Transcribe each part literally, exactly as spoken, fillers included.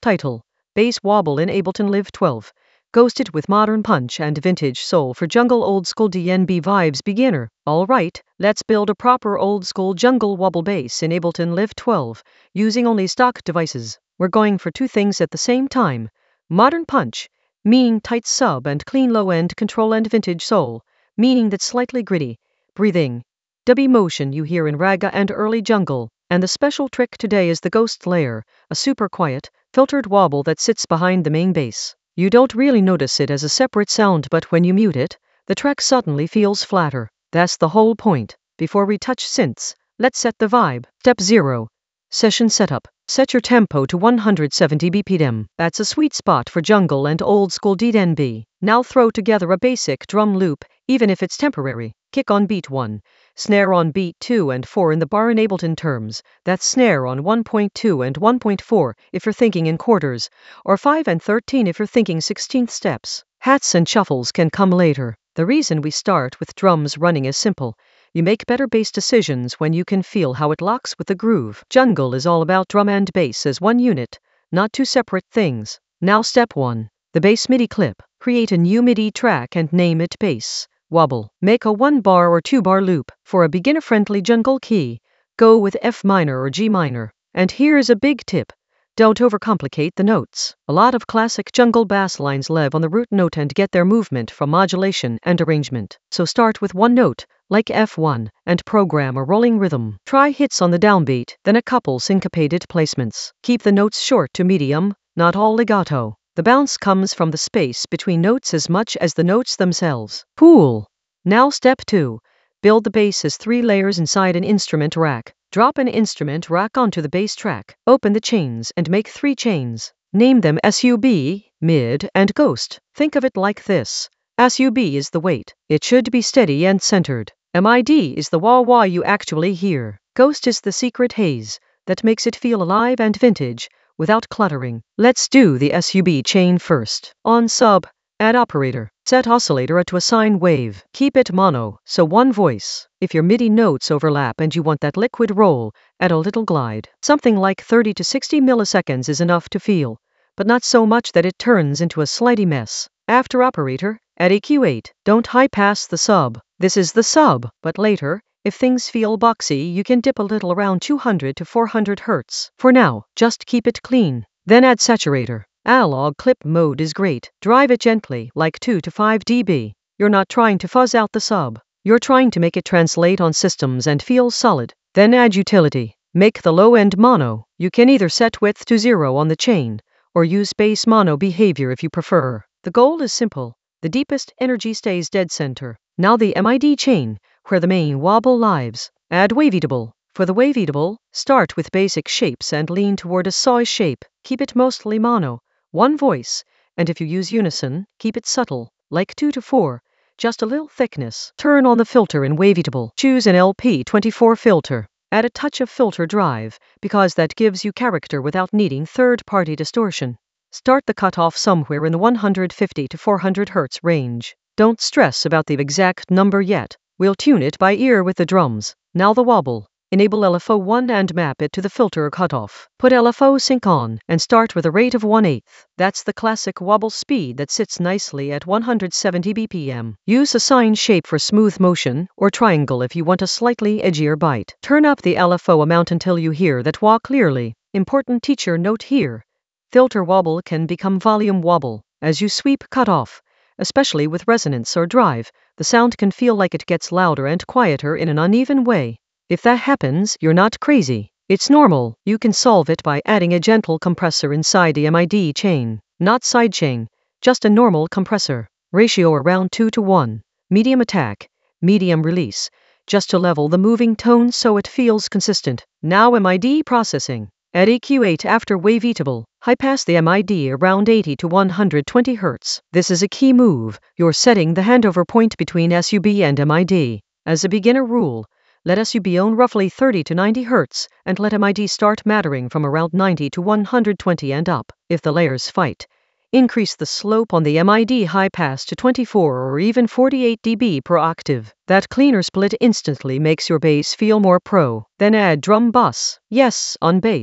Title: Bass Wobble in Ableton Live twelve. Ghosted with modern punch and vintage soul for jungle old school D N B vibes beginner. Alright, let's build a proper old school jungle wobble bass in Ableton Live twelve, using only stock devices. We're going for two things at the same time. Modern punch, meaning tight sub and clean low end control, and vintage soul, meaning that slightly gritty, breathing, dubby motion you hear in raga and early jungle. And the special trick today is the ghost layer, a super quiet, filtered wobble that sits behind the main bass. You don't really notice it as a separate sound, but when you mute it, the track suddenly feels flatter. That's the whole point. Before we touch synths, let's set the vibe. Step zero. Session setup. Set your tempo to one hundred seventy B P M. That's a sweet spot for jungle and old school D N B. Now throw together a basic drum loop, even if it's temporary. Kick on beat one, snare on beat two and four in the bar in Ableton terms. That's snare on one point two and one point four if you're thinking in quarters, or five and thirteen if you're thinking sixteenth steps. Hats and shuffles can come later. The reason we start with drums running is simple. You make better bass decisions when you can feel how it locks with the groove. Jungle is all about drum and bass as one unit, not two separate things. Now step one. The bass MIDI clip. Create a new MIDI track and name it Bass Wobble. Make a one bar or two bar loop. For a beginner-friendly jungle key, go with F minor or G minor. And here's a big tip. Don't overcomplicate the notes. A lot of classic jungle bass lines live on the root note and get their movement from modulation and arrangement. So start with one note, like F one, and program a rolling rhythm. Try hits on the downbeat, then a couple syncopated placements. Keep the notes short to medium, not all legato. The bounce comes from the space between notes as much as the notes themselves. Cool. Now step two. Build the bass as three layers inside an instrument rack. Drop an instrument rack onto the bass track. Open the chains and make three chains. Name them sub, mid, and ghost. Think of it like this. Sub is the weight. It should be steady and centered. Mid is the wah-wah you actually hear. Ghost is the secret haze that makes it feel alive and vintage without cluttering. Let's do the sub chain first. On sub, add operator. Set oscillator to a sine wave. Keep it mono, so one voice. If your MIDI notes overlap and you want that liquid roll, add a little glide. Something like thirty to sixty milliseconds is enough to feel, but not so much that it turns into a slidey mess. After operator, add E Q eight. Don't high pass the sub. This is the sub, but later, if things feel boxy, you can dip a little around two hundred to four hundred hertz. For now, just keep it clean. Then add saturator. Analog clip mode is great. Drive it gently, like two to five decibels. You're not trying to fuzz out the sub. You're trying to make it translate on systems and feel solid. Then add utility. Make the low end mono. You can either set width to zero on the chain, or use bass mono behavior if you prefer. The goal is simple. The deepest energy stays dead center. Now the MID chain, where the main wobble lives. Add waveatable. For the waveatable, start with basic shapes and lean toward a saw shape. Keep it mostly mono, one voice, and if you use unison, keep it subtle, like two to four, just a little thickness. Turn on the filter in waveatable. Choose an L P twenty-four filter. Add a touch of filter drive, because that gives you character without needing third-party distortion. Start the cutoff somewhere in the one hundred fifty to four hundred hertz range. Don't stress about the exact number yet. We'll tune it by ear with the drums. Now the wobble. Enable L F O one and map it to the filter cutoff. Put L F O sync on and start with a rate of one eighth. That's the classic wobble speed that sits nicely at one hundred seventy B P M. Use a sine shape for smooth motion, or triangle if you want a slightly edgier bite. Turn up the L F O amount until you hear that wah clearly. Important teacher note here. Filter wobble can become volume wobble. As you sweep cutoff, especially with resonance or drive, the sound can feel like it gets louder and quieter in an uneven way. If that happens, you're not crazy. It's normal. You can solve it by adding a gentle compressor inside the MID chain. Not sidechain, just a normal compressor. Ratio around two to one. Medium attack, medium release, just to level the moving tone so it feels consistent. Now MID processing. Add E Q eight after waveatable. High pass the MID around eighty to one hundred twenty hertz. This is a key move. You're setting the handover point between sub and MID. As a beginner rule, let sub own roughly thirty to ninety hertz, and let MID start mattering from around ninety to one hundred twenty and up. If the layers fight, increase the slope on the MID high pass to twenty-four or even forty-eight decibels per octave. That cleaner split instantly makes your bass feel more pro. Then add drum bus. Yes, on bass.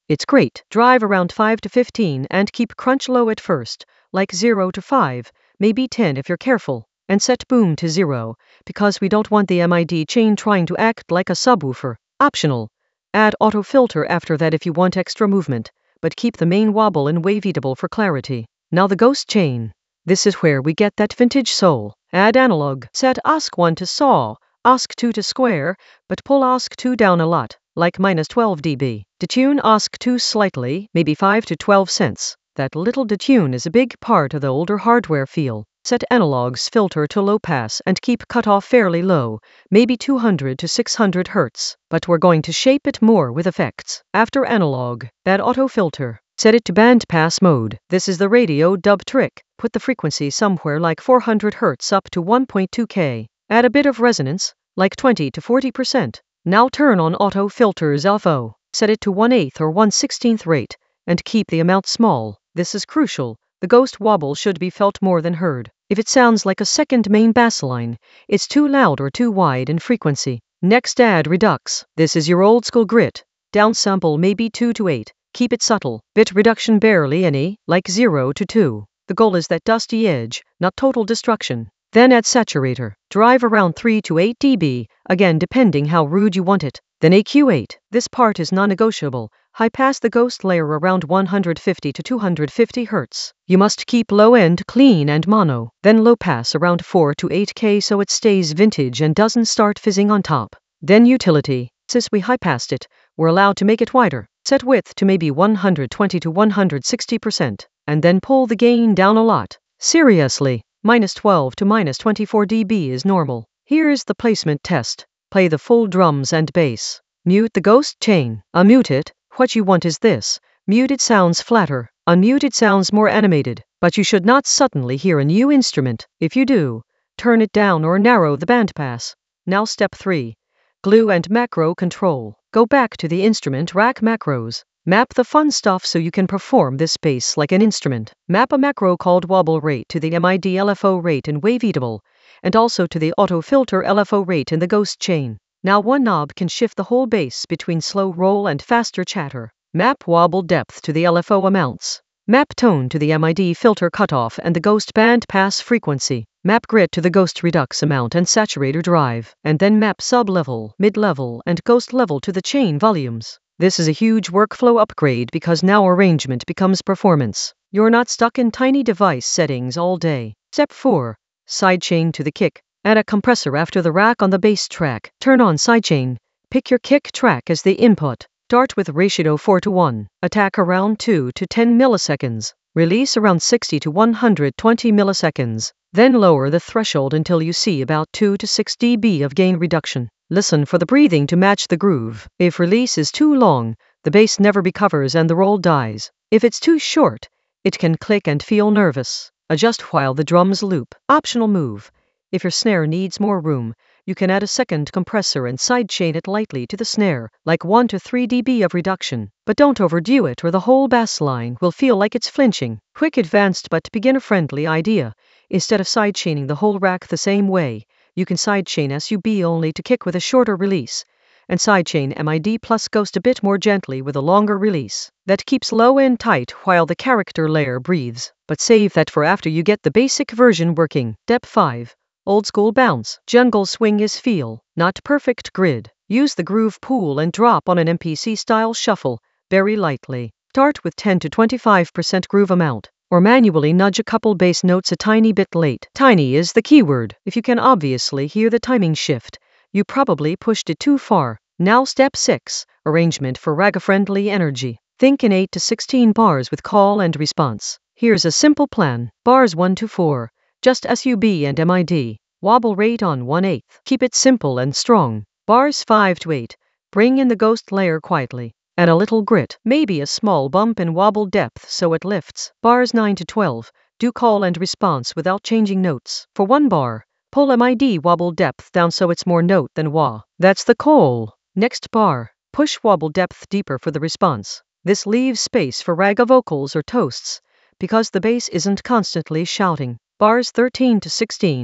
It's great. Drive around five to fifteen and keep crunch low at first, like zero to five, maybe ten if you're careful, and set boom to zero, because we don't want the M I D chain trying to act like a subwoofer. Optional. Add auto filter after that if you want extra movement, but keep the main wobble in waveatable for clarity. Now the ghost chain. This is where we get that vintage soul. Add analog. Set O S C one to saw, O S C two to square, but pull O S C two down a lot, like minus twelve decibels. Detune O S C two slightly, maybe five to twelve cents. That little detune is a big part of the older hardware feel. Set analog's filter to low pass and keep cutoff fairly low, maybe two hundred to six hundred hertz, but we're going to shape it more with effects. After analog, add auto filter. Set it to band pass mode. This is the radio dub trick. Put the frequency somewhere like four hundred hertz up to one point two K. Add a bit of resonance, like twenty to forty percent. Now turn on auto filter's L F O. Set it to one eighth or one sixteenth rate, and keep the amount small. This is crucial. The ghost wobble should be felt more than heard. If it sounds like a second main bass line, it's too loud or too wide in frequency. Next add redux. This is your old school grit. Downsample maybe two to eight. Keep it subtle. Bit reduction barely any, like zero to two. The goal is that dusty edge, not total destruction. Then add saturator. Drive around three to eight decibels, again depending how rude you want it. Then A Q eight. This part is non-negotiable. High pass the ghost layer around one hundred fifty to two hundred fifty hertz. You must keep low end clean and mono. Then low pass around four to eight K so it stays vintage and doesn't start fizzing on top. Then utility. Since we high passed it, we're allowed to make it wider. Set width to maybe one hundred twenty to one hundred sixty percent, and then pull the gain down a lot. Seriously, minus twelve to minus twenty-four decibels is normal. Here is the placement test. Play the full drums and bass. Mute the ghost chain. Unmute it. What you want is this. Muted sounds flatter. Unmuted sounds more animated. But you should not suddenly hear a new instrument. If you do, turn it down or narrow the bandpass. Now step three. Glue and macro control. Go back to the instrument rack macros. Map the fun stuff so you can perform this bass like an instrument. Map a macro called wobble rate to the M I D L F O rate in waveatable, and also to the auto filter L F O rate in the ghost chain. Now one knob can shift the whole bass between slow roll and faster chatter. Map wobble depth to the L F O amounts. Map tone to the M I D filter cutoff and the ghost band pass frequency. Map grit to the ghost redux amount and saturator drive, and then map sub-level, mid-level, and ghost level to the chain volumes. This is a huge workflow upgrade because now arrangement becomes performance. You're not stuck in tiny device settings all day. Step four. Sidechain to the kick. Add a compressor after the rack on the bass track. Turn on sidechain. Pick your kick track as the input. Start with ratio four to one. Attack around two to ten milliseconds. Release around sixty to one hundred twenty milliseconds. Then lower the threshold until you see about two to six decibels of gain reduction. Listen for the breathing to match the groove. If release is too long, the bass never recovers and the roll dies. If it's too short, it can click and feel nervous. Adjust while the drums loop. Optional move. If your snare needs more room, you can add a second compressor and sidechain it lightly to the snare, like one to three decibels of reduction. But don't overdo it or the whole bass line will feel like it's flinching. Quick advanced but beginner-friendly idea. Instead of sidechaining the whole rack the same way, you can sidechain S U B only to kick with a shorter release, and sidechain M I D plus ghost a bit more gently with a longer release. That keeps low end tight while the character layer breathes, but save that for after you get the basic version working. Step five. Old school bounce. Jungle swing is feel, not perfect grid. Use the groove pool and drop on an M P C style shuffle, very lightly. Start with ten to twenty-five percent groove amount, or manually nudge a couple bass notes a tiny bit late. Tiny is the keyword. If you can obviously hear the timing shift, you probably pushed it too far. Now step six. Arrangement for raga-friendly energy. Think in eight to sixteen bars with call and response. Here's a simple plan. Bars one to four. Just S U B and M I D. Wobble rate on one eighth. Keep it simple and strong. Bars five to eight. Bring in the ghost layer quietly. Add a little grit, maybe a small bump in wobble depth so it lifts. Bars nine to twelve. Do call and response without changing notes. For one bar, pull M I D wobble depth down so it's more note than wah. That's the call. Next bar, push wobble depth deeper for the response. This leaves space for raga vocals or toasts, because the bass isn't constantly shouting. Bars thirteen to sixteen.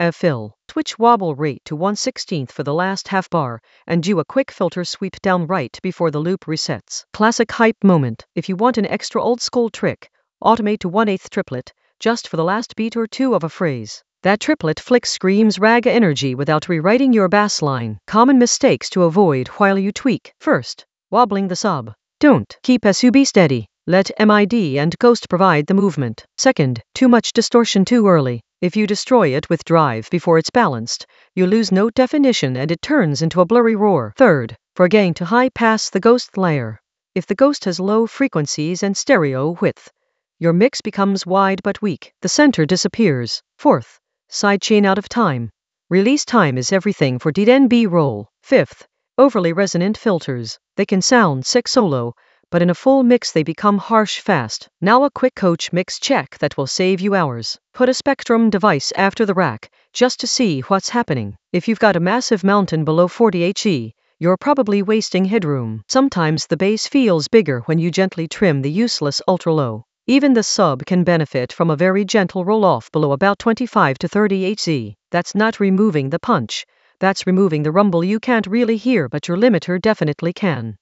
F fill. Switch wobble rate to one sixteenth for the last half bar, and do a quick filter sweep down right before the loop resets. Classic hype moment. If you want an extra old school trick, automate to one eighth triplet, just for the last beat or two of a phrase. That triplet flick screams raga energy without rewriting your bass line. Common mistakes to avoid while you tweak. First, wobbling the sub. Don't keep sub steady. Let mid and ghost provide the movement. Second, too much distortion too early. If you destroy it with drive before it's balanced, you lose note definition and it turns into a blurry roar. Third, forgetting to high pass the ghost layer. If the ghost has low frequencies and stereo width, your mix becomes wide but weak. The center disappears. Fourth, sidechain out of time. Release time is everything for D N B roll. Fifth, overly resonant filters. They can sound sick solo, but in a full mix they become harsh fast. Now a quick coach mix check that will save you hours. Put a Spectrum device after the rack, just to see what's happening. If you've got a massive mountain below forty hertz, you're probably wasting headroom. Sometimes the bass feels bigger when you gently trim the useless ultra-low. Even the sub can benefit from a very gentle roll-off below about twenty-five to thirty hertz. That's not removing the punch. That's removing the rumble you can't really hear but your limiter definitely can.